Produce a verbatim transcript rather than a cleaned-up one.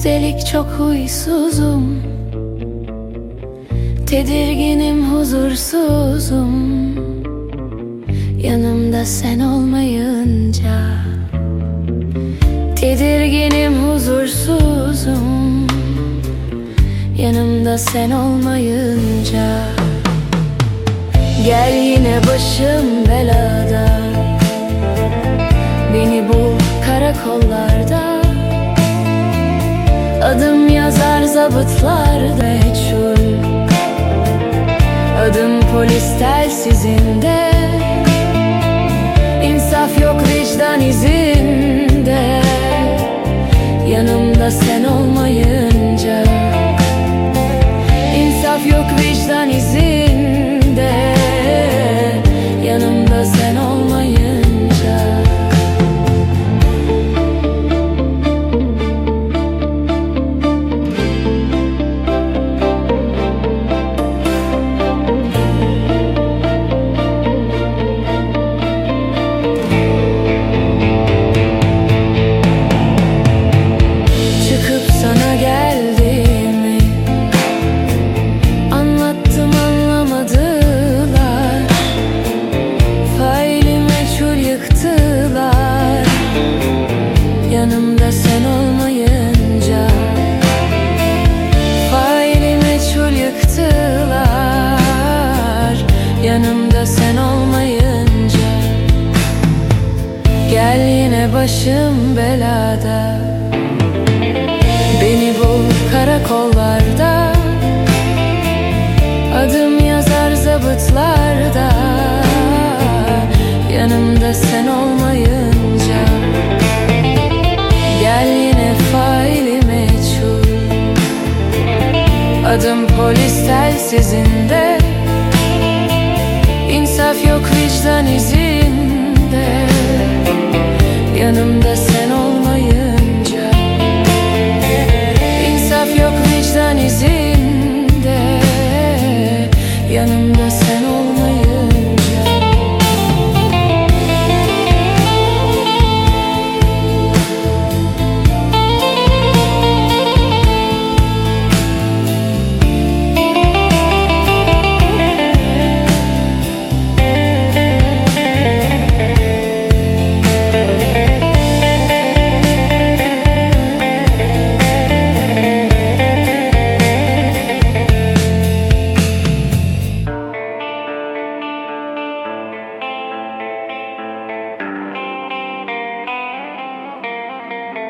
Üstelik çok huysuzum, tedirginim, huzursuzum. Yanımda sen olmayınca tedirginim, huzursuzum. Yanımda sen olmayınca. Gel yine başım belada, beni bul karakollarda. Adım yazar zabıtlarda meçhul, adım polis telsizinde. İnsaf yok vicdan izinde, yanımda sen olmayınca. İnsaf yok vicdan izinde, yanımda sen olmayınca. Yanımda sen olmayınca faili meçhul yıktılar. Yanımda sen olmayınca. Gel yine başım belada, beni bul karakollarda. Adım yazar zabıtlarda, yanımda sen olmayınca. Gel yine faili meçhul, adım polis telsizinde. İnsaf yok vicdan izinde, yanımda sen olmayınca. İnsaf yok vicdan izinde, yanımda